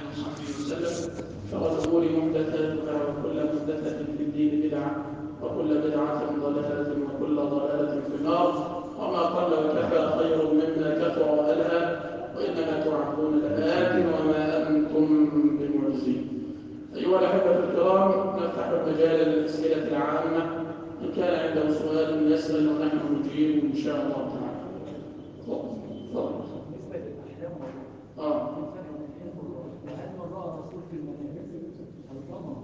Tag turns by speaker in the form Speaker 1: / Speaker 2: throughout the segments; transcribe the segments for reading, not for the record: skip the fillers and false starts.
Speaker 1: وصحبه وسلم. شر الأمور محدثاتها وكل محدثة في الدين بدعة وكل بدعة ضلالة وكل ضلالة في النار. وما قل وكفى خير مما كثر وألهى وإنما توعدون لآت وما أنتم بمعجزين. أيها الأحبة الكرام، نفتح المجال للأسئلة العامة. إن كان عنده سؤال يسأل ونحن نجيب إن شاء الله تعالى. تفضل.
Speaker 2: بالنسبة للأحلام هل من رأى الرسول في المنام الضمر؟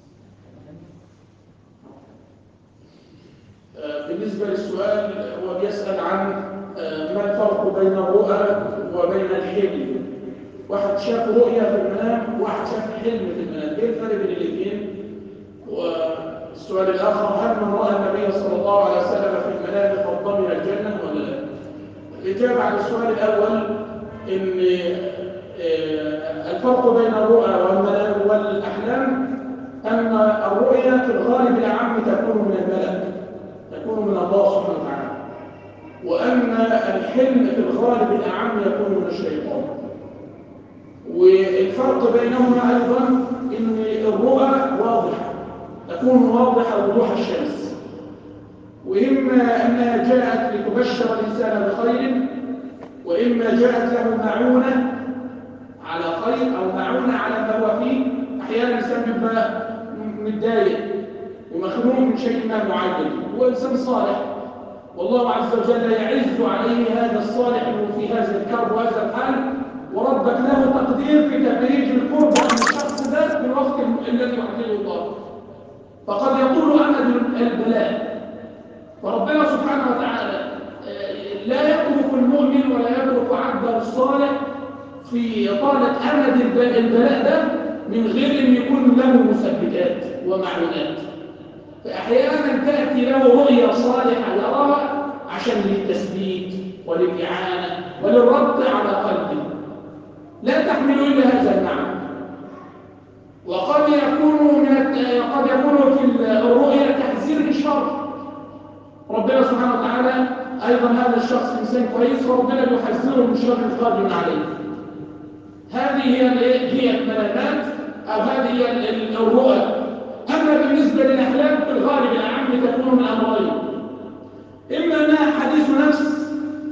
Speaker 1: بالنسبة للسؤال، هو بيسأل عن ما الفرق بين الرؤى وبين الحلم. واحد شاف رؤيا في المنام وواحد شاف حلم في المنام، ايه الفرق بين الاثنين؟ والسؤال الآخر، هل من رأى النبي صلى الله عليه وسلم في المنام فقد ضمن الجنة ولا لا؟ الإجابة على السؤال الأول إن الفرق بين الرؤى والمنام والأحلام أن الرؤيا في الغالب العام تكون من الملك، تكون من الله سبحانه وتعالى، وأن الحلم في الغالب الأعم يكون من الشيطان. والفرق بينهما أيضا أن الرؤى واضحة، تكون واضحة وضوح الشمس، وإما أنها جاءت لتبشر الإنسان بخير، وإما جاءت له معونة على خير أو معونة على ما هو فيه. أحيانا الإنسان بيبقى متضايق ومخنوق من شيء ما معين، هو إنسان صالح والله عز وجل يعز عليه هذا الصالح في هذا الكرب وهذا الحال، وربك له تقدير في تخريج القرب عن الشخص ده في الوقت الذي يحدده الله، فقد يطول أمد البلاء. فربنا سبحانه وتعالى لا يترك المؤمن ولا يترك عبده الصالح في طالة أمد البلاء ده من غير أن يكون له مثبتات ومعلومات. فأحيانا تأتي له رؤيا صالحة يراها عشان للتثبيت وللإعانة وللرد على قلبه، لا تحمل إلا هذا المعنى. وقد يكون في الرؤيا تحذير الشر. ربنا سبحانه وتعالى أيضا هذا الشخص إنسان كويس، فربنا يحذره من شر القادم عليه. هذه هي المنامات أو هذه هي الرؤى. أما بالنسبة للأحلام في الغالب الأعم تكون من أمرين: إما أنها حديث نفس،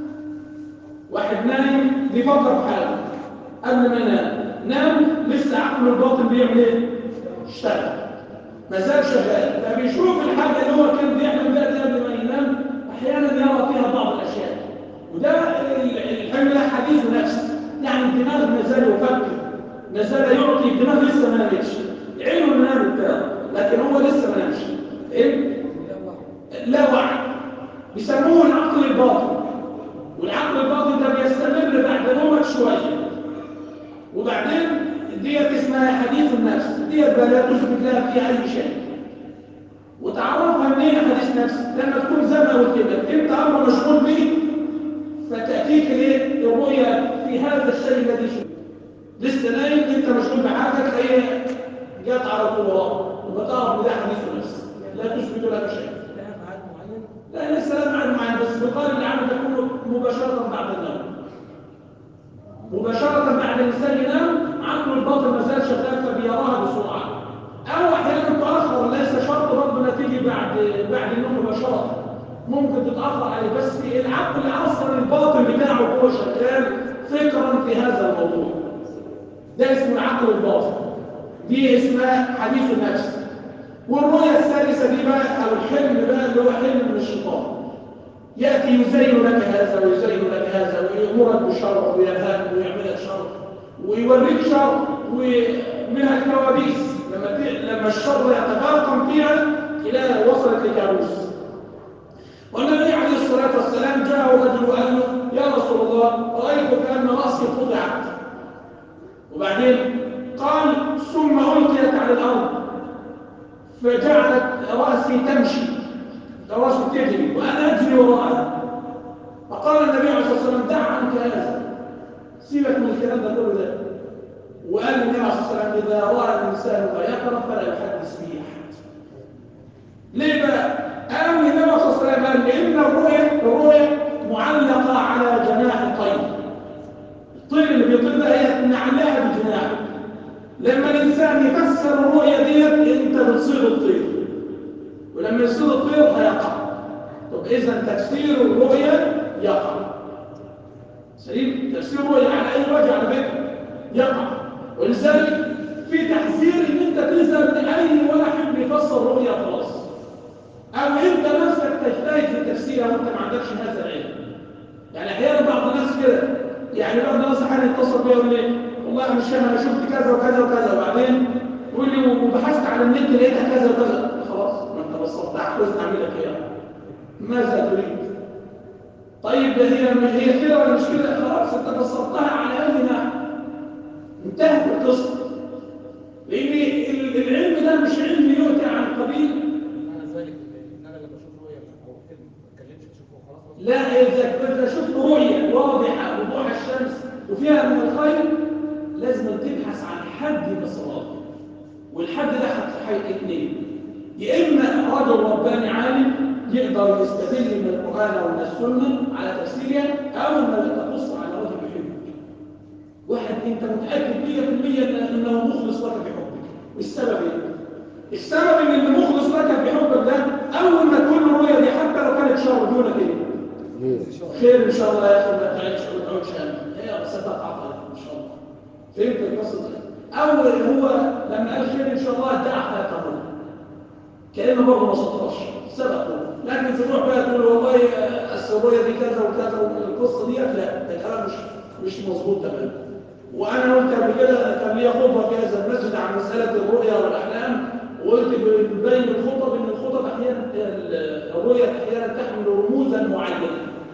Speaker 1: واحد نايم بيفكر في حاله قبل ما نام لسه عقله الباطن بيعمل ايه؟ اشتغل، ما زال شغال، فبيشوف الحاجة اللي هو كان بيعمل بها قبل ما ينام، أحيانا يرى فيها بعض الأشياء، وده الحلم ده حديث نفس، يعني الدماغ ما زال يفكر، ما زال يعطي، الدماغ لسه ما نامش، عينه المنام بتاعه لكن هو لسه ما نامش. ايه؟ لا وعي، بيسموه العقل الباطن. والعقل الباطن ده بيستمر بعد نومك شويه، وبعدين ديت اسمها حديث النفس، ديت لا تثبت لها فيها اي شيء. وتعرفها منين حديث نفس؟ لما تكون زي ما قلت لك انت امر مشغول به، فتاتيك الايه؟ الرؤيا في هذا الشيء الذي شفته. لسه نايم انت مشغول بحاجه تلاقيها جات على طول وراه، وبتعرف ده حديث نفس، لا تثبت لك شيء. لا لسه لا معلوم معين، بس بقال العمل تكون مباشرة بعد النوم. مباشرة بعد الإنسان ينام عقله الباطن ما زال شغال فبيراها بسرعة، أو أحيانا تتأخر، ليس شرط برضه انها تيجي بعد النوم مباشرة، ممكن تتأخر عليه، بس العقل أصلا الباطن بتاعه هو شغال فكرا في هذا الموضوع. ده اسمه العقل الباطن، دي اسمها حديث النفس. والرؤيا الثالثة دي بقى أو الحلم بقى اللي هو حلم من الشيطان، يأتي يزين لك هذا ويزين لك هذا ويأمرك بالشر وينهاك ويعمل لك شر ويوريك شر ومنها الكوابيس، لما الشر يتفاقم فيها إلى وصلت لكابوس. والنبي عليه الصلاة والسلام جاء رجل وقال له: يا رسول الله، رأيت كأن رأسي قطعت. وبعدين قال: ثم ألقيت على الأرض فجعلت رأسي تمشي، رأسي تجري وأنا أجري وراءها. فقال النبي عليه الصلاة والسلام: دع عنك هذا، سيبك من الكلام ده كله ده. وقال النبي عليه الصلاة والسلام: إذا رأى الإنسان ما يقرأ فلا يحدث به أحد. ليه بقى؟ قال النبي عليه الصلاة والسلام: قال لأن الرؤيا معلقة على جناح الطير. الطير اللي بيطير ده هي نعلقها بجناحه، لما الإنسان يفسر الرؤية ديت أنت بتصير الطير، ولما يصير الطير هيقع. طب إذا تفسير الرؤية يقع. سليم؟ تفسير الرؤية على أي وجه على فكرة يقع. ولذلك في تحذير إن أنت تذهب لأي واحد بيفسر الرؤية خلاص، أو أنت نفسك تجتهد في تفسيرها وأنت ما عندكش هذا العلم. يعني أحيانا بعض الناس كده، يعني بعض الناس أحيانا يتصل بيا يقول لي والله مش فاهم، أنا شفت كذا وكذا وكذا، وبعدين يقول لي وبحثت على النت لقيتها كذا وكذا. خلاص ما أنت بسطتها، عاوز تعمل لك إيه؟ ماذا تريد؟ طيب هي كده ولا مش كده؟ خلاص أنت بسطتها على أي نحو، انتهت القصة. لأن العلم ده مش علم يؤتى عن قبيل.
Speaker 2: انا لما بشوف رؤيه او فيلم ما اتكلمش بشوفه خلاص.
Speaker 1: لا، إذا شفت رؤية واضحة وضوح الشمس وفيها من الخير لازم تبحث عن حد بصراحة، والحد ده هتحقق اثنين: يا إما رجل رباني عالم يقدر يستدل من القرآن أو من السنة على تفسيرها، أو إنك تبص على رجل يحبك، واحد أنت متأكد 100% إنه مخلص لك بحبك. والسبب إيه؟ السبب إن اللي مخلص لك بحبك ده أول ما تقول له الرؤية دي حتى لو كانت شر يقول لك إيه؟ خير إن شاء الله يا أخي، ما تعيش وما تعودش هي ستقع طريق إن شاء الله. فهمت القصة دي؟ أول هو لما قال خير إن شاء الله دعها يقرر كأنه برضه ما صدقش سبقه. لكن تروح بقى تقول والله السرية دي كذا وكذا والقصة دي لا، ده كلام مش مظبوط تماما. وأنا قلت قبل كده كان لي خطبة في هذا المسجد عن مسألة الرؤيا والأحلام، وقلت بين الخطب إن الخطب أحيانا الرؤيا أحيانا تحمل رموزا معينة.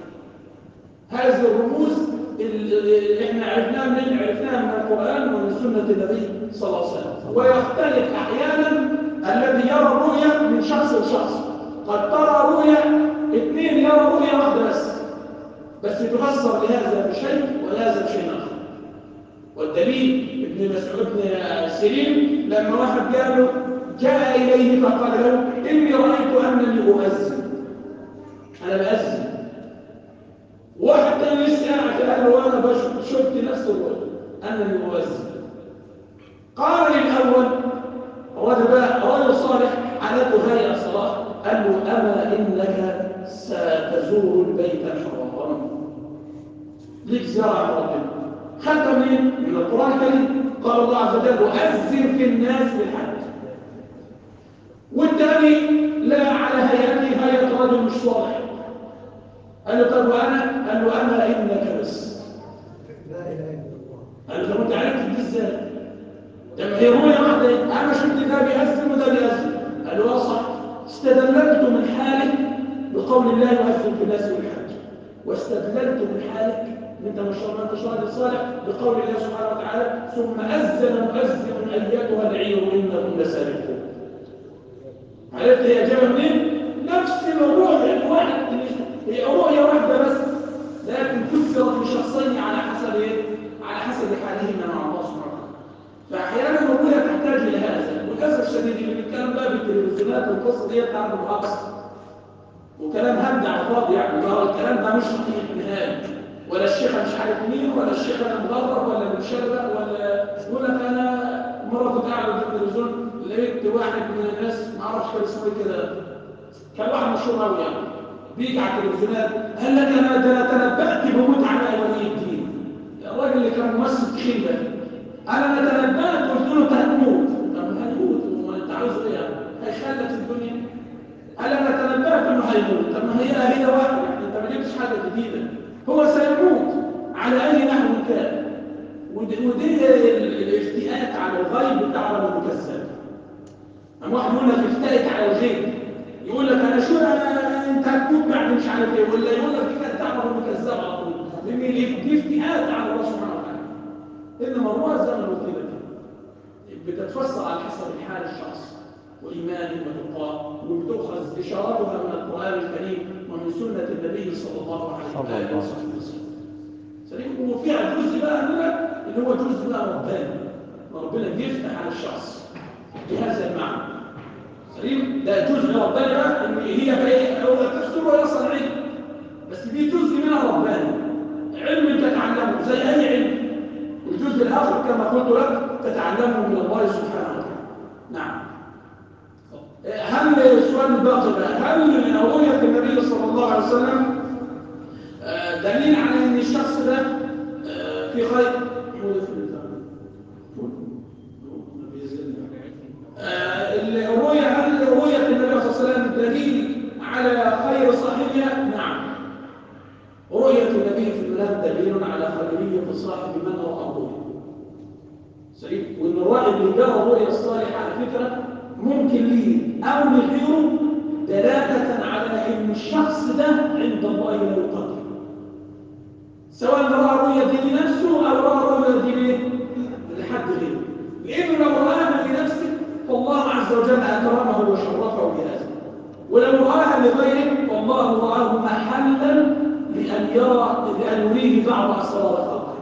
Speaker 1: هذه الرموز اللي احنا عرفناها من القرآن ومن سنة النبي صلى الله عليه وسلم. ويختلف أحيانا الذي يرى الرؤيا من شخص لشخص. قد ترى رؤيا اثنين يرى رؤيا واحدة بس تفسر لهذا بشيء ولهذا بشيء آخر. والدليل ابن مسعود بن سيرين لما واحد جاء إليه فقال له إني رأيت أنني أؤذن، أنا بأذن. واحد تاني يسأل قال له أنا شفت نفس الرؤيا أنني أؤذن. قال للأول رجل صالح حالته هيئة صلاح، قال له أما إنك ستزور البيت الحرام، ليك زيارة على ربنا. خدت من القرآن الكريم قال الله عز وجل وأذن في الناس بالحج. والثاني لا على هيئته هيئة رجل مش صالح، قال له طب وأنا؟ قال له أما إنك بس.
Speaker 2: لا اله الا الله.
Speaker 1: قال له طب أنت عرفت دي إزاي؟ لما هي رؤيا واحدة أنا شفت ده بيأذن وده بيأذن. قال له صح، استدللت من حالك بقول الله يؤذن في الناس بالحج، واستدللت من حالك انت ما شاء الله انت راجل صالح بقول الله سبحانه وتعالى ثم أذن مؤذن أيتها العير إنهم لسارقون. عرفت هي جايه منين؟ نفس الرؤيا الواحد، هي رؤيا واحدة بس لكن فسرت لشخصين على حسب ايه؟ على حسب حالهما مع الله سبحانه وتعالى. فأحيانا الرؤيا تحتاج إلى هذا. وللأسف الشديد اللي بيتكلم بقى بالتلفزيونات والقصة دي بتاعت الرقص وكلام هبد على الفاضي، يعني ما هو الكلام ده مش صحيح نهائي. ولا الشيخة مش عارف مين، ولا الشيخة انا مغرب ولا متشرق، ولا يقول لك انا مره كنت قاعد في التلفزيون لقيت واحد من الناس ما اعرفش كان اسمه ايه كده، كان واحد مشهور قوي يعني بيجي على التلفزيونات قال لك انا تنبأت بموت على ولي الدين. الراجل اللي كان ممثل تخين ده انا تنبأت قلت له انت هتموت. طب هتموت وانت عاوز ايه يعني؟ هيخلك في الدنيا؟ قال انا تنبأت انه هيموت. طب ما هي واحد يعني انت ما جبتش حاجه جديده، هو سيموت على اي نحو كان. ودي الافتئات على الغيب تعلم المكذب. اما واحد يقول لك افتئت على الغيب، يقول لك انا شو انت هتموت بعد مش عارف ايه، ولا يقول لك كده تعلم المكذب على طول، لان دي افتئات على الله سبحانه وتعالى. انما الرؤى زي ما قلت لك بتتفسر على حسب حال الشخص وإيمانه وتقاه، وبتؤخذ إشاراتها من القرآن الكريم ومن سنة النبي صلى الله عليه وسلم. سليم. وفيها جزء بقى منها اللي هو جزء بقى رباني، ربنا بيفتح على الشخص بهذا المعنى. سليم. ده جزء رباني بقى ان هي بقى ايه؟ هو تفسيره يصل علم، بس دي جزء منها رباني، علم تتعلمه زي اي علم. والجزء الاخر كما قلت لك تتعلمه من الله سبحانه وتعالى. نعم. هل السؤال الباقي بقى، هل رؤية النبي صلى الله عليه وسلم دليل على ان الشخص ده في خير؟ الرؤية، هل رؤية النبي صلى الله عليه وسلم دليل على خير صاحبها؟ نعم. رؤية النبي في المنام دليل على خيرية صاحب من رأى الرؤيا. صحيح. وان الرائد اللي جرى الرؤيا الصالحة على فكرة ممكن ليه او لغيره دلالة على ان الشخص ده عند الله له قدر، سواء رأى الرؤيا دي لنفسه او رأى الرؤيا دي لحد غيره. لانه لو رآها لنفسه فالله عز وجل اكرمه وشرفه بهذا، ولو رآها لغيره فالله رآه محلا لأن يريه بعض أسرار خلقه.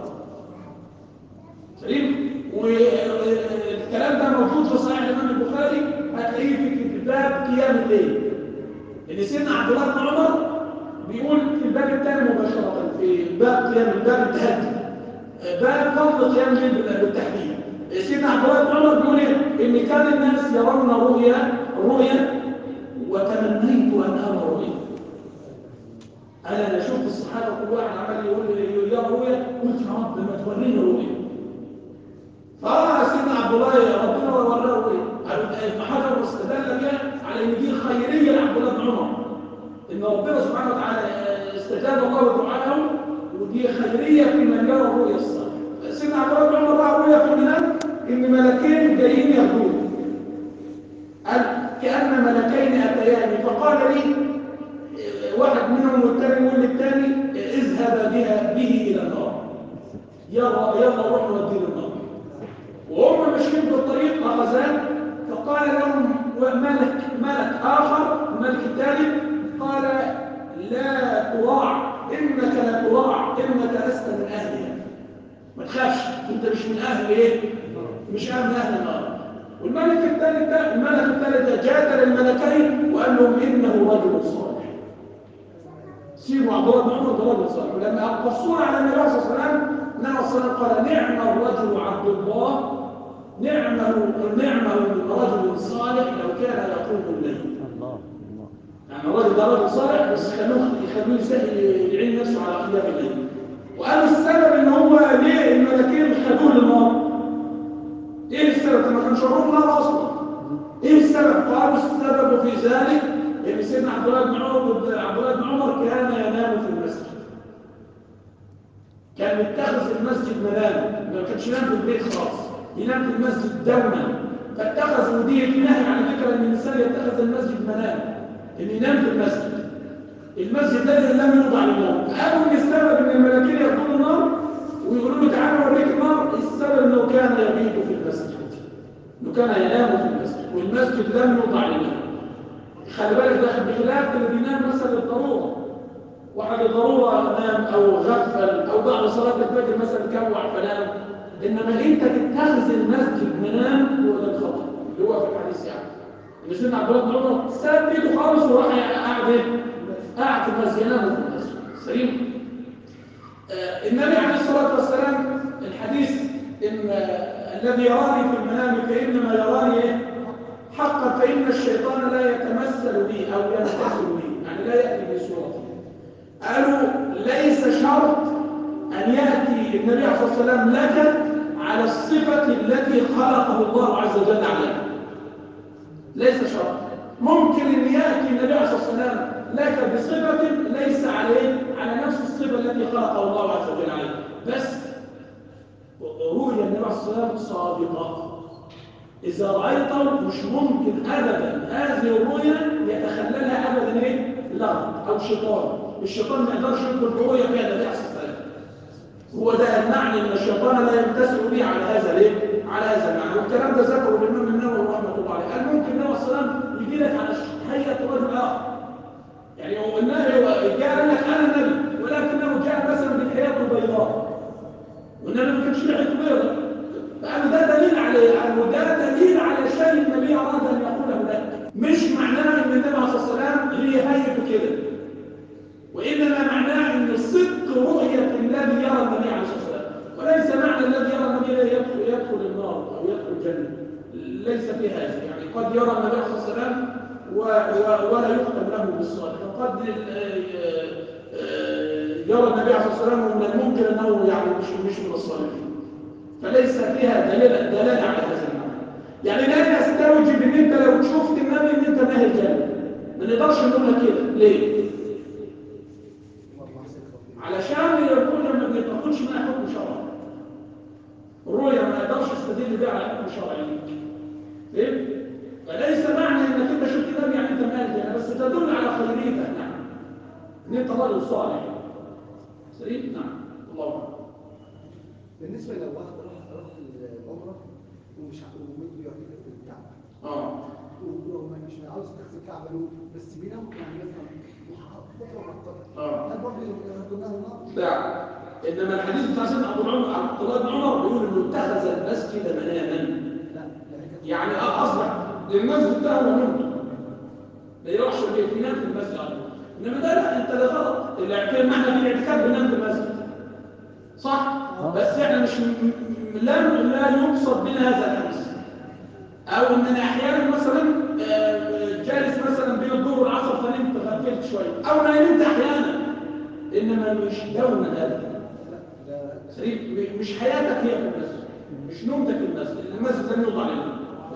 Speaker 1: سليم. والكلام ده موجود في صحيح الإمام البخاري، هتلاقيه في باب قيام الليل. إن سيدنا عبد الله بن عمر بيقول في الباب الثاني مباشرة في باب قيام، الباب التهجد، باب فضل قيام الليل بالتحديد. سيدنا عبد الله بن عمر بيقول إن كان الناس يرون رؤيا وتمنيت أن أرى رؤيا. أنا شفت الصحابة كل واحد عمال يقول يا رؤيا، قلت يا رب ما توريني رؤيا. سيدنا عبد الله ربنا وراه رؤيا. ابن حجر استدل بها على ان دي خيريه لعبد الله بن عمر، ان ربنا سبحانه وتعالى استجاب الله دعاءه، ودي خيريه في من يرى الرؤيا الصالحه. سيدنا عبد الله بن عمر راى رؤيا في المنام ان ملكين جايين ياخذوه، قال كأن ملكين اتياني فقال لي واحد منهم والثاني يقول للثاني اذهب به الى النار، يلا روح نوديه النار. وهم ماشيين في الطريق اخذان، فقال لهم ملك اخر، الملك الثالث قال لا تراع، انك لا تراع، انك لست من اهلها، ما تخافش انت مش من اهل ايه؟ مش اهل النار. والملك الثالث جادل الملكين وقال لهم انه رجل صالح. سيبوا عبد الله بن عمر ده رجل صالح. ولما قصونا على النبي صلى الله عليه وسلم، النبي صلى الله عليه وسلم قال نعم الرجل عبد الله، نعم رجل صالح لو كان يقوم الليل. الله يعني الرجل ده رجل صالح، بس خلوه يعين نفسه على قيام الليل. وقالوا السبب ان هو ليه الملكين خدوه للنار؟ ايه السبب؟ ما كانش شرور النار اصلا. ايه السبب؟ قالوا السبب في ذلك ان سيدنا عبد الله بن عمر كان ينام في المسجد، كان يتخذ المسجد منامه، ما كانش ينام في البيت خالص، ينام في المسجد دوما. فاتخذ، ودي نهي على فكره ان الانسان يتخذ المسجد منامه، ان ينام في المسجد. المسجد الذي لم يوضع للنوم. فقالوا ان السبب ان الملائكه يدخلوا النار ويقولوا له تعالى اوريك النار، السبب انه كان يبيت في المسجد، انه كان ينام في المسجد، والمسجد لم يوضع للنوم. خلي بالك ده بخلاف اللي بينام مثلا للضروره، واحد الضروره نام او غفل او بعد صلاه الفجر مثلا كوع فنام. انما انت تتخذ المسجد منام، هو ده الخطا اللي هو في الحديث. يعني ان سيدنا عبد الله بن عمر ساب بيته خالص وراح قاعد في المسجد، ينام في المسجد. سليم. النبي عليه الصلاه والسلام الحديث ان الذي يراني في المنام فانما يراني حقا، فان الشيطان لا يتمثل بي او يمتثل بي، يعني لا ياتي بصورتي. قالوا ليس شرط ان ياتي النبي عليه الصلاه والسلام لك على الصفه التي خلقه الله عز وجل عليها، ليس شرط. ممكن ان ياتي النبي عليه الصلاه والسلام لك بصفه ليس على نفس الصفه التي خلقه الله عز وجل عليها، بس رؤيا النبي عليه الصلاه والسلام صادقه. إذا رأيته مش ممكن أبدا هذه الرؤيا يتخللها أبدا لغط أو شيطان. الشيطان ما يقدرش يدخل برؤيا فيها ده يحصل ثلاثة. هو ده المعنى ان الشيطان لا يمتثل به على هذا على هذا المعنى. والكلام ده ذكره الإمام النووي رحمه الله عليه. قال ممكن النبي صلى الله عليه وسلم يجي لك على هيئة رجل آخر. يعني هو النبي جاء لك أنا النبي، ولكنه جاء مثلا بحياته بيضاء، والنبي ما كانش لحيته بيضاء. فقالوا ده دليل على شيء النبي أراد أن يقوله لك. مش معناه ان النبي عليه الصلاه والسلام هي هيئته كده، وانما معناه ان صدق رؤيه الذي يرى النبي عليه الصلاه والسلام، وليس معنى الذي يرى النبي لا يدخل النار الجنة، ليس في هذا. يعني قد يرى النبي صلى الله عليه وسلم ولا يختم له بالصالح، وقد يرى النبي صلى الله عليه وسلم ومن الممكن أنه يعني مش من الصالحين، فليس فيها دلالة على هذا المعنى. يعني لا يستوجب ان انت لو شفت النبي ان انت ناهي الجنة، ما نقدرش نقول لك كده. ليه؟ علشان يقول ما بيتاخدش منها حكم شرعي. الرؤيا ما يقدرش يستدل بها على حكم شرعي. فهمت؟ فليس معنى انك انت شفت النبي يعني انت ناهي الجنة، بس تدل على خيريتك، نعم، ان انت رجل صالح. سليم؟ نعم. الله أكبر.
Speaker 3: بالنسبه لو واحد راح العمره ومش ومده يعتكف في الكعبه، ومش عاوز يتخذ الكعبه له، بس بينام يعني مثلا فتره مؤقته، هل برضه يردونها النار؟
Speaker 1: لا، انما الحديث بتاع سيدنا عبد الله بن عمر بيقول انه اتخذ المسجد مناما. يعني اصبح المسجد ده هو منه، ما يروحش ينام في المسجد. انما ده لا، انت ده غلط. الاعتكاف معنى في الاعتكاف بننام في المسجد، صح؟ بس احنا مش لا يقصد بنا هذا الحديث. او اننا احيانا مثلا جالس مثلا بين الظهر والعصر فنمت غفلت شويه، او نمت احيانا، انما مش دوما هذا. مش حياتك هي في المسجد، مش نومتك في المسجد، المسجد لم يوضع لنا.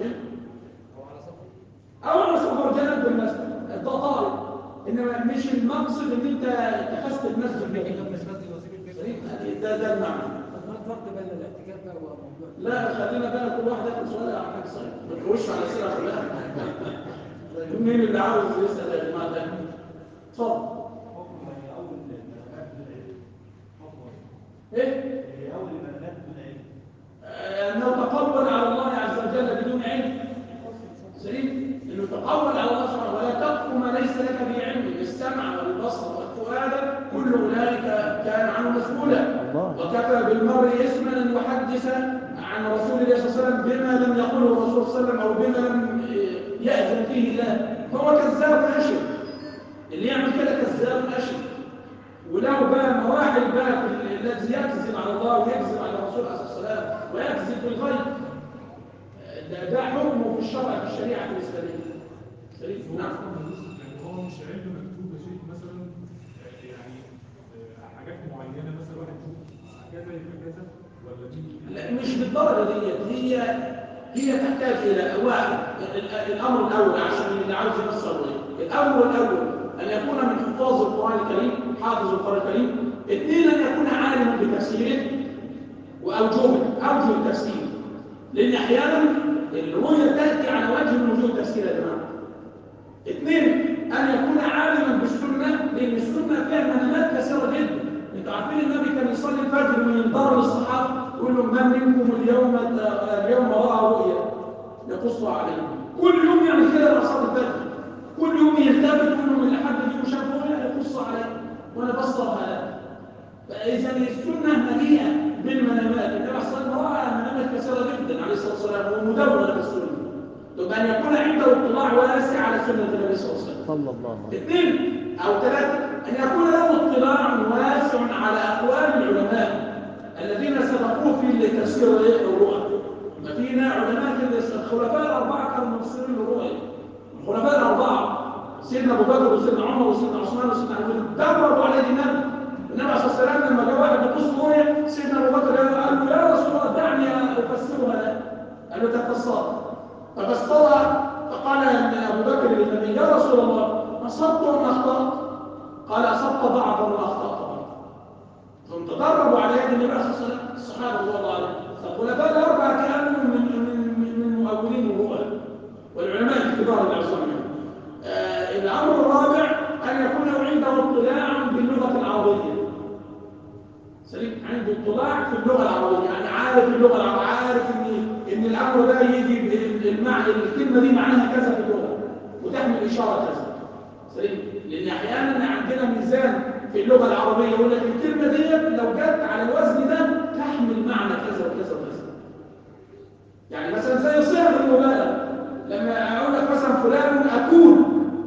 Speaker 1: او على سفر جنب في المسجد ده طارئ، انما مش المقصد ان انت اتخذت المسجد ده المعنى.
Speaker 2: ما الفرق بين الاعتكاف بقى وموضوع؟
Speaker 1: لا، خلينا بقى كل واحد ياخد سؤال على حاجه صحيح، ما تخش على الاسئله كلها. مين اللي عاوز يسال يا جماعه؟ ده اتفضل. ايه؟ انه تقول على الله عز وجل بدون علم. سليم؟ انه تقول على الله سبحانه ولا تقف ما ليس لك به علم. السمع والبصر والفؤاد كل اولئك كان عنه مسؤولا، وكفى بالمرء اثما ان يحدث عن رسول الله صلى الله عليه وسلم بما لم يقله الرسول صلى الله عليه وسلم او بما لم يأذن فيه الله، فهو كذاب اشر. اللي يعمل كده كذاب اشر، وله بقى مراحل بقى الذي يكذب على الله ويكذب على الرسول عليه الصلاه والسلام ويكذب بالغيب. ده حكمه في الشرع في الشريعه الاسلاميه. نعم.
Speaker 4: هو مش علم مكتوب يا شيخ مثلا، يعني حاجات معينه مثلا واحد يشوف كذا يبقى كذا، ولا دي؟
Speaker 1: لا، مش بالدرجه ديت. هي تحتاج الى واحد، الامر الاول عشان اللي عاوز يفسر الامر الاول ان يكون من حفاظ القران الكريم، حافظ القران الكريم. اثنين، ان يكون عالما بتفسيره اوجه التفسير، لان احيانا الرؤيه تاتي على وجه من وجوه التفسير يا جماعه. اثنين، ان يكون عالما بالسنه، لان السنه فيها منامات كثيره جدا. انتوا عارفين النبي كان يصلي الفجر وينظر للصحابه يقول لهم من منكم اليوم راى رؤيا يقصها عليهم. كل يوم يعمل كده مع صلاه الفجر، كل يوم يلتفت يقول لهم اللي حد فيكم شاف رؤيا يقصها عليه وانا بصرها له. فاذا السنه مليئه بالمنامات. النبي صلى الله عليه وسلم راى منامات كثيره جدا عليه الصلاه والسلام ومدونه بالسنه. يبقى ان يكون عنده اطلاع واسع على سنه النبي صلى الله عليه وسلم.
Speaker 5: صلى الله عليه وسلم.
Speaker 1: اثنين او ثلاثه، ان يكون له اطلاع واسع على اقوال العلماء الذين سبقوه في تفسير الرؤى. ما فينا علماء الخلفاء الاربعه كانوا مفسرين الرؤى. الخلفاء الاربعه سيدنا ابو بكر وسيدنا عمر وسيدنا عثمان وسيدنا علي دبروا عليه النبي عليه الصلاه والسلام. لما جاء واحد يقص رؤيا سيدنا ابو بكر قال له يا رسول الله دعني افسرها لك. قال له تفسرها، ففسرها. فقال ابو بكر للنبي يا رسول الله اصبت ام اخطات؟ قال اصبت بعضا واخطات بعضا. ثم تدربوا على يد النبي عليه الصلاه والسلام الصحابه رضي الله عنهم. فالخلفاء الاربعه كانوا من مؤولين الرؤى والعلماء الكبار العظام. الامر الرابع ان يكون عنده اطلاع باللغه العربيه. سليم، عنده اطلاع في اللغه العربيه، يعني عارف اللغه العربيه، عارف ان الامر ده يجي المعنى الكلمه دي معناها كذا في اللغه وتحمل اشاره كذا. سليم، لان احيانا عندنا ميزان في اللغه العربيه يقول لك الكلمه دي لو جت على الوزن ده تحمل معنى كذا وكذا وكذا. يعني مثلا زي صيغ المبالغه، لما اقول لك مثلا فلان اكول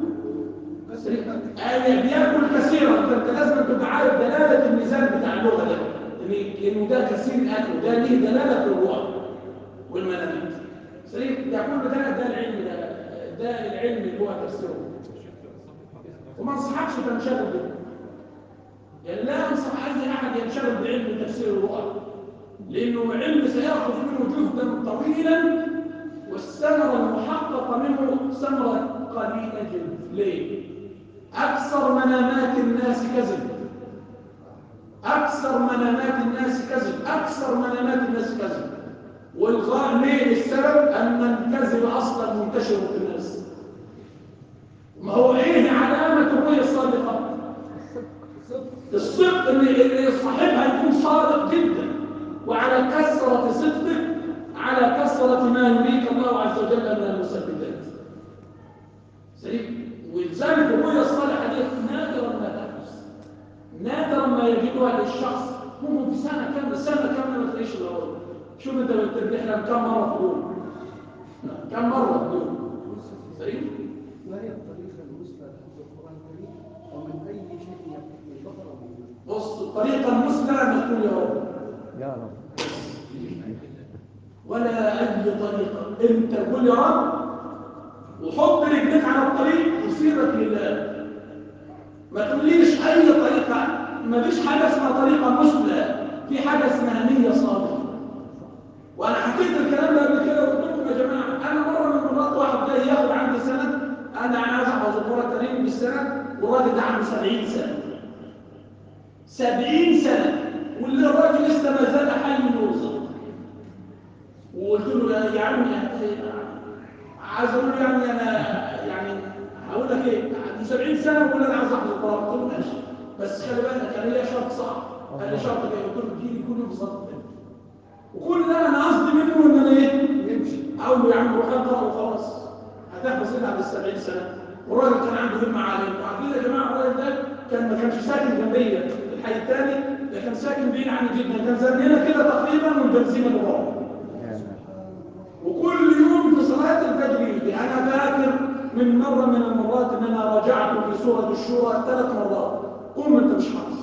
Speaker 1: بياكل كثيرا، فانت لازم تبقى عارف دلاله الميزان بتاع اللغه ده، انه ده كثير الاكل، ده ليه دلاله في الرؤى والمنامات. سليم. ده كله ده العلم، ده العلم اللي هو تفسيره. وما انصحكش تنشغل به، يعني لا انصح اي احد ينشغل بعلم تفسير الرؤى، لانه علم سياخذ منه جهدا طويلا والثمره المحققه منه ثمره قليله جدا. ليه؟ اكثر منامات الناس كذب، اكثر منامات الناس كذب، اكثر منامات الناس كذب. والغاء ليه؟ السبب ان الكذب اصلا منتشر في الناس. ما هو ايه علامه الرؤيا الصادقه؟ الصدق ان صاحبها يكون صادق جدا، وعلى كثره صدقه على كثره ما يريك الله عز وجل من المثبتات. سليم. ولذلك الرؤيا الصالحه دي نادرا ما تحدث، نادرا ما يجدها للشخص. ممكن في سنه كامله ما تلاقيش الرؤيا. شوف انت بتحلم كم مره في اليوم؟ كم مره في اليوم؟ سليم.
Speaker 3: ما هي الطريقه المثلى لحفظ القران الكريم ومن اي شيء يبقر منه؟
Speaker 1: بص، الطريقه المثلى ان تقول يا رب،
Speaker 5: يا رب،
Speaker 1: ولا اي طريقه. انت قول يا رب وحط رجلك على الطريق يسيرك لله. ما تقوليش اي طريقه، ما فيش حاجه اسمها طريقه مثلى، في حاجه اسمها نيه صادقه. وانا حكيت الكلام ده قبل كده وقلت لكم يا جماعه، انا مره من المرات واحد جاي ياخد عندي سند، انا عايز احفظ القران الكريم بالسند، والراجل ده عنده 70 سنه، 70 سنه، واللي الراجل لسه ما زال حي يرزق. وقلت له يا عمي عايز اقول له يعني انا يعني هقول لك ايه، عندي 70 سنه وبقول انا عايز احفظ القران. قلت له ماشي، بس خلي بالك انا ليا شرط صعب. قال لي شرط ايه؟ قلت له تجيلي كل يوم بالظبط. وكل ده انا قصدي منه ان انا ايه؟ يمشي. اقول له يا عم روح اقرا وخلاص، هتحفظ ايه بعد ال 70 سنه؟ والراجل كان عنده همه عاليه. عارفين يا جماعه الراجل ده ما كانش ساكن جنبي في الحي الثاني، ده كان ساكن بعيد عني جدا، كان زننا كده تقريبا والبنزين اللي وراه. وكل يوم في صلاه الفجر يجي. انا فاكر من مره من المرات ان انا راجعت في سوره الشورى 3 مرات. قوم انت مش حافظ.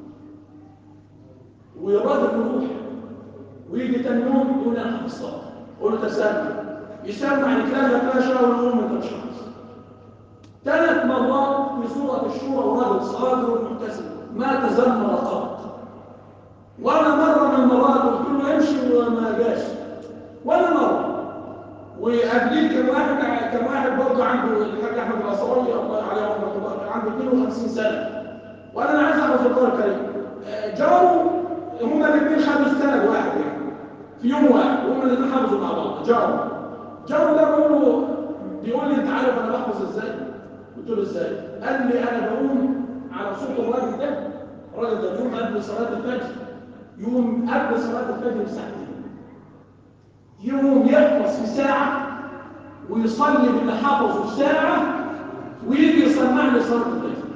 Speaker 1: والراجل يروح ويجي تاني يوم يقول انا حفظتها. اقول له تسمع، يسمع يتلاقى لك شهر ويقوم انت مش حافظ. 3 مرات في سوره الشورى وراجل صادر ومحتسب ما تذمر قط. وانا مره من المرات قلت له امشي وما جاش ولا مره. وقبليه كان واحد برضه عنده الحاج احمد العصراوي الله عليه رحمه الله، كان عنده 52 سنه وانا عايز احفظ القران الكريم. جاروا هما الاثنين خدوا السند واحد يعني في يوم واحد، وهما الاثنين حفظوا مع بعض. جاروا ده بيقول لي انت عارف انا بحفظ ازاي؟ قلت له ازاي؟ قال لي انا بقوم على صوت الراجل ده بيقوم قبل صلاه الفجر، يوم قبل صلاه الفجر بساعتين، يوم يحفظ في ساعه ويصلي باللي حفظه في ساعه ويجي يسمع لي صلاه الفجر.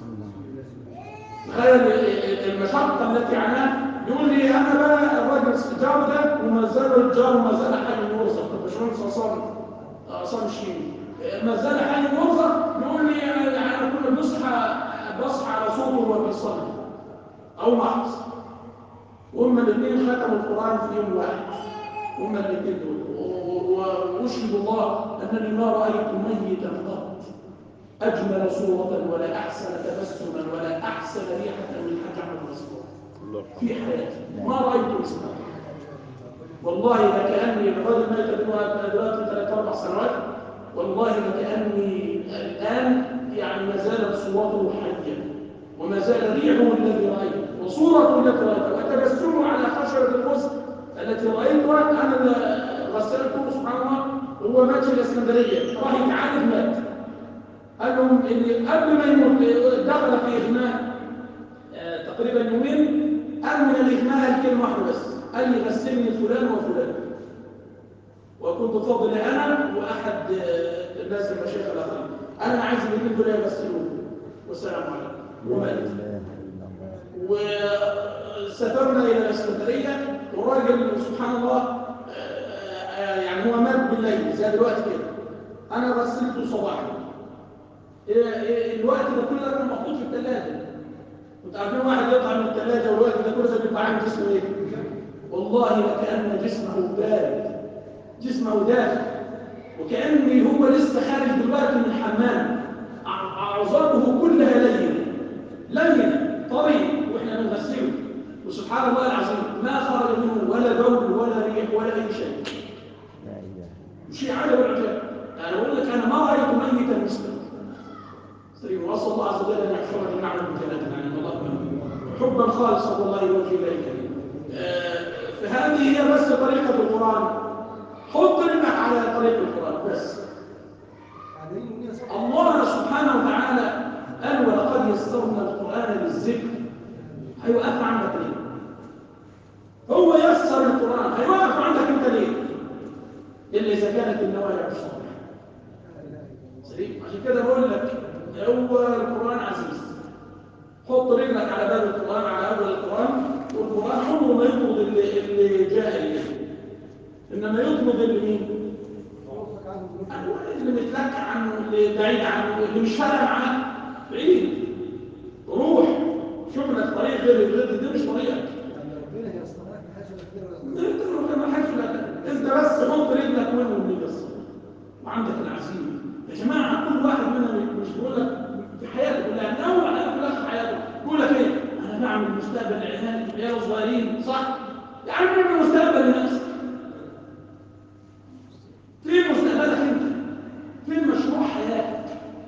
Speaker 1: تخيل المشقه التي عناها. يقول لي انا بقى الراجل جاره ده وما زال الجار وما زال حي يرزق. الباشمهندس عصام الشيمي ما زال حي يرزق. يقول لي انا كل بصحى على صوته وهو بيصلي او محفظ. وهما الاثنين ختموا القران في يوم واحد، هما الاثنين دول. واشهد الله انني ما رايت ميتا قط اجمل صوره ولا احسن تبسما ولا احسن ريحه من حاج احمد العصراوي في حياتي. ما رايت اسمه والله لكاني الرجل ميت دلوقتي 3-4 سنوات، والله لكاني الان يعني ما زالت صورته حيه وما زال ريحه الذي رايته وصورته التي رايتها وتبسمه على خشبه الغسل التي رايتها. انا غسلته سبحان الله وهو مات في الاسكندريه، راح يتعالج مات. قال لهم ان قبل ما يموت دخل في اغماء تقريبا يومين. قال من الاغماء الكلمه واحده بس، قال لي غسلني فلان وفلان. وكنت فاضل انا واحد الناس المشايخ الاخرين. انا عايز الاثنين دول يغسلوني والسلام عليكم. ومات. وسافرنا الى الاسكندريه والراجل سبحان الله يعني هو مات بالليل زي دلوقتي كده. انا غسلته صباحا. الوقت ده كله كان محطوط في الثلاجه. كنت عارفين واحد يطلع من الثلاجه والوقت ده كله بيبقى عامل جسمه ايه؟ والله لكأن جسمه بارد جسمه دافئ وكأني هو لسه خارج دلوقتي من الحمام، أعصابه كلها لين طري وإحنا بنغسله، وسبحان الله العظيم ما خرج منه ولا بول ولا ريح ولا أي شيء. شيء عجب العجاب. أنا أقول لك أنا ما رأيت ميتا مثله. سليم، وأسأل الله عز وجل أن يحفظنا جميعا من جنة عن الله حبا خالصا والله لوجه الله الكريم. فهذه هي بس طريقة القرآن. حط رجلك على طريق القرآن بس. الله سبحانه وتعالى قال ولقد يسرنا القرآن للذكر. هيوقف عندك ليه؟ هو يسر القرآن، هيوقف عندك انت ليه؟ إلا إذا كانت النوايا مش صالحة. سليم، عشان كده بقول لك هو القرآن عزيز. حط رجلك على باب القرآن، على أول القرآن، والقرآن عمره ما يطلب اللي جاء إليه، إنما يطلب اللي مين؟ اللي متلكع عنه، اللي بعيد عنه، اللي مش فارق معاه، بعيد. روح شوف لك طريق غير ده مش طريقك. انت بس حط رجلك وين والنبي الصلاة وعندك العزيمة. يا جماعة كل واحد منا مش بيقول لك في حياته كلها، من أول حياته كلها في حياته بيقول لك إيه؟ أنا بعمل مستقبل لعيالي، عيال صغيرين، صح؟ يا عم اعمل مستقبل لنفسك. فين مستقبلك أنت؟ فين مشروع حياتك؟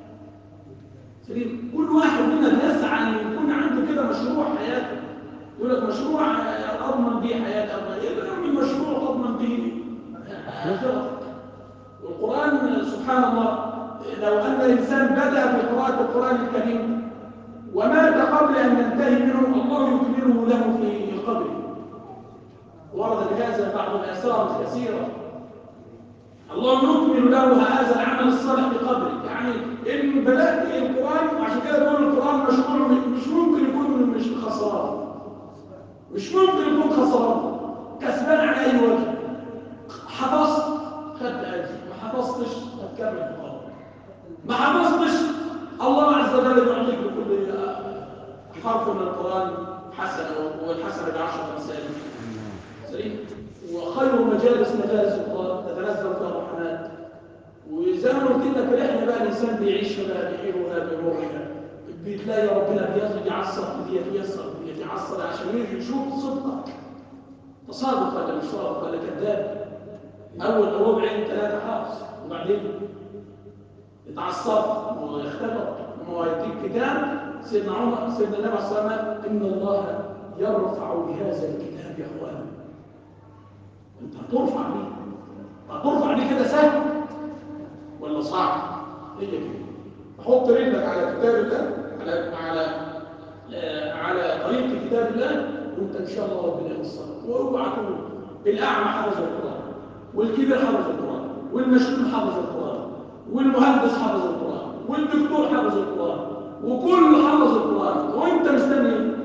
Speaker 1: سليم، كل واحد منا بيسعى أن يكون عنده كده مشروع حياته. يقول لك مشروع أضمن به حياتي، يبقى اعمل مشروع تضمن به آخرتك. والقرآن سبحان الله لو أن الإنسان بدأ بقراءة القرآن الكريم ومات قبل أن ينتهي منه الله يكمله له في قبره. ورد بهذا بعض الآثار الكثيرة. الله يكمل له هذا العمل الصالح في قبره. يعني إن بدأت القرآن، عشان كده بقول القرآن مشروع مش ممكن يكون مش خسران، مش ممكن يكون خسران، كسبان على أي وجه. حفظت خدت أجر، ما حفظتش هتكمل القرآن، ما حفظتش الله عز وجل يعطيك بكل حرف من القرآن حسنة، والحسنة ب10 أمثال. سليم، وخير مجالس القرآن تتنزل فيها الرحمات. وزي ما قلت لك احنا بقى الإنسان بيعيشها بحيرها بمرها، بتلاقي ربنا بيعصر يعصر عشان يجي يشوف صدقك، تصادق ولا مش صادق ولا كذاب. أول ربعين 3 حافظ، وبعدين اتعصبت واختبر. هو يديك كتاب سيدنا عمر، سيدنا النبي صلى الله عليه وسلم إن الله يرفع بهذا الكتاب يا أخوان. أنت هترفع بيه كده سهل ولا صعب؟ هي كده. حط رجلك على كتاب الله، على طريق كتاب الله، وانت ان شاء الله ربنا يوصلك. واوعى تقول الاعمى حفظ القران، والكبير حفظ القران، والمشلول حفظ القران، والمهندس حفظ القران، والدكتور حفظ القران، وكل حفظ القران، وانت مستني.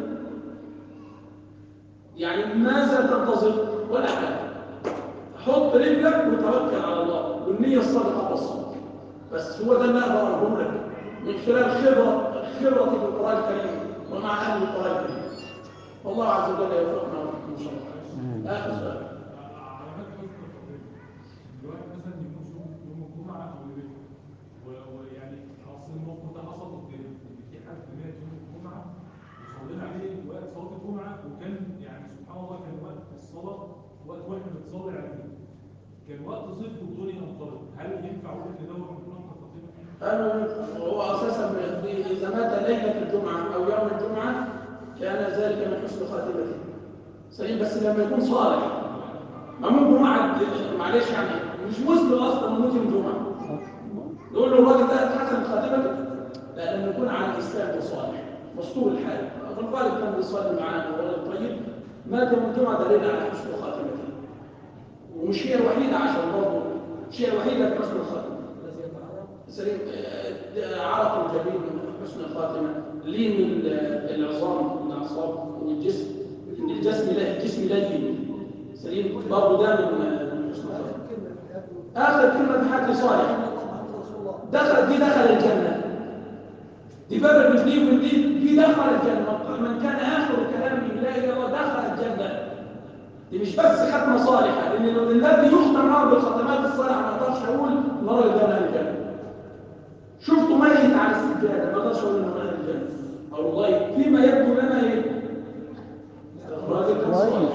Speaker 1: يعني ماذا تنتظر؟ ولا حاجه. حط رجلك وتوكل على الله، والنيه الصادقه والصدق. بس هو ده اللي اقدر اقوله لك من خلال خبرتي بالقران الكريم ومع اهل القران الكريم. والله عز وجل يوفقنا ويوفقكم ان شاء الله. اخر سؤال.
Speaker 4: على فكره الواحد مثلا يكون يوم الجمعه او الجمعه، ويعني اصل الموقف ده حصل قدامي، في حد مات يوم الجمعه وصلينا عليه وقت صلاه الجمعه، وكان يعني سبحان الله كان وقت الصلاه وقت واحنا بنصلي عليه، كان وقت صيف والدنيا مطرت. هل ينفع اقول ان دوت يكون افضل خطيبه؟
Speaker 1: هو اساسا اذا مات ليله الجمعه او يوم الجمعه كان ذلك من حسن خاتمته. سليم، بس لما يكون صالح. ما ممكن واحد معلش يعني مش مسلم اصلا وموت يوم الجمعه نقول له الراجل ده اتحسن خاتمته؟ لا، لما يكون على الاسلام وصالح مستور الحال. في الغالب كان بيصلي معانا وراجل طيب، مات يوم الجمعه دليل على حسن خاتمته. ومش هي الوحيده، عشان برضه مش هي الوحيده في حسن الخاتمه. سليم، عرق الجبين من حسن الخاتمه، لين العظام الاعصاب والجسم، الجسم لين. سليم، برضه ده من حسن الخاتمه. اخر كلمه في حد صالح دخل الجنه. دي فرق بين دي وبين دي دخل الجنه. من كان اخر كلامه لا اله الا الله دخل الجنه. دي مش بس ختمة صالحة، لأن الذي يختم معه بالختمات الصالحة ما أقدرش أقول إن الراجل ده من أهل الجنة. شفته ميت على السجادة ما أقدرش أقول إنه من أهل الجنة. أو والله فيما يبدو لنا إيه؟ الراجل كان صالح.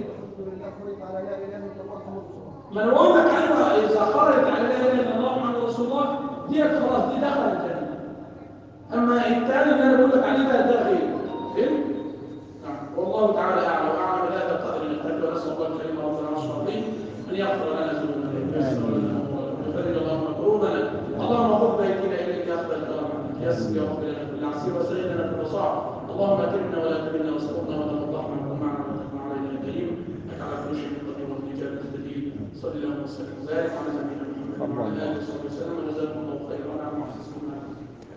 Speaker 1: ما أنا بقول لك أيوه إذا خرجت على لا إله إلا الله محمد رسول الله ديت خلاص دي دخلت الجنة. أما الثاني اللي أنا بقول لك عليه ده غير. فهمت؟ والله تعالى أعلم وأعلم بهذا القدر نكتفي ونسأل الله الكريم رب العرش العظيم أن يغفر لنا ذنوبنا ويسر لنا ويفرج اللهم كروبنا. اللهم خذ بيتنا إليك أخذ الكرم يسر يا رب لنا كل عسير وسعدنا كل صعب. اللهم أكرمنا ولا تكلنا واسترنا ولا تفضحنا وكن معنا ولا تكن علينا يا كريم إنك على كل شيء قدير وفي إجابة الجديد. صلى الله وسلم وبارك على نبينا محمد وعلى آله وصحبه وسلم وجزاكم